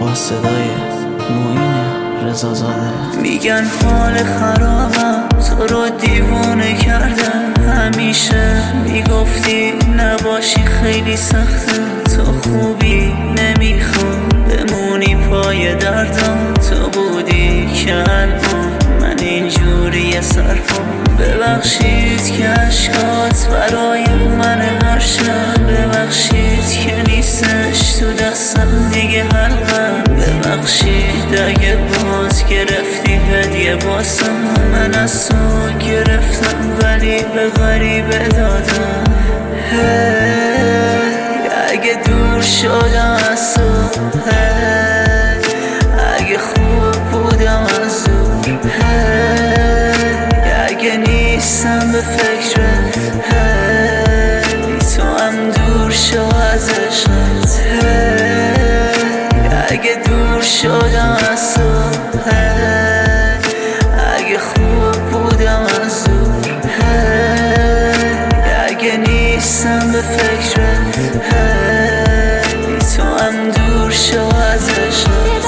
با صدای معین رضازاده. میگن حال خرابم تو رو دیوونه کردم، همیشه میگفتی نباشی خیلی سخته، تو خوبی نمیخوام بمونی پای دردم، تو بودی که الان من اینجوری سرپام. ببخشید که اشکات برای من هر شب، ببخشید که نیستش تو دستم دیگه حلقم، ببخشید اگه باز گرفتی هدیه واسم، من از تو گرفتم ولی به غریبه دادم. اگه دور شدم از تو، اگه خوب بودم از دور، اگه نیستم به فکرت، تو هم دور شو از عشقت. اگه دور شدم از تو، اگه خوب بودم از دور، اگه نیستم به فکرت، تو هم دور شو از عشقت.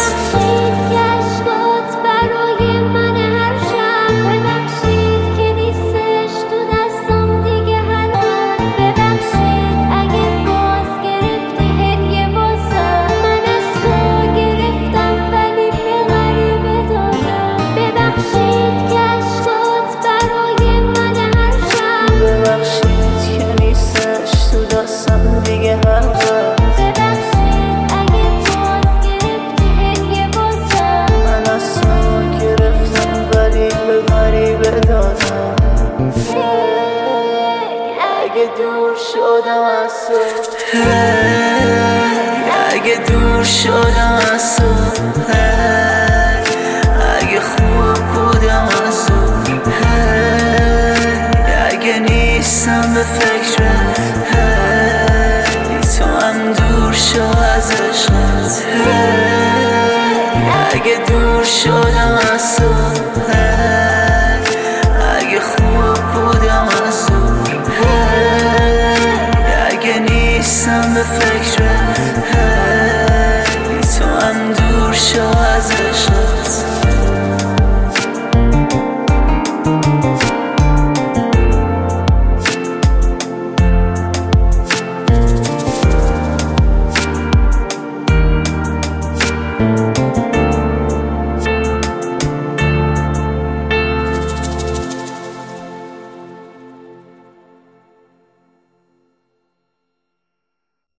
اگه دور شدم از تو، اگه دور شدم از تو، اگه خوب بودم از دور، اگه نیستم به فکرت، تو هم دور شو از عشقت. اگه دور شدم از تو، اگه خوب بودم از دور، اگه نیستم به فکرت.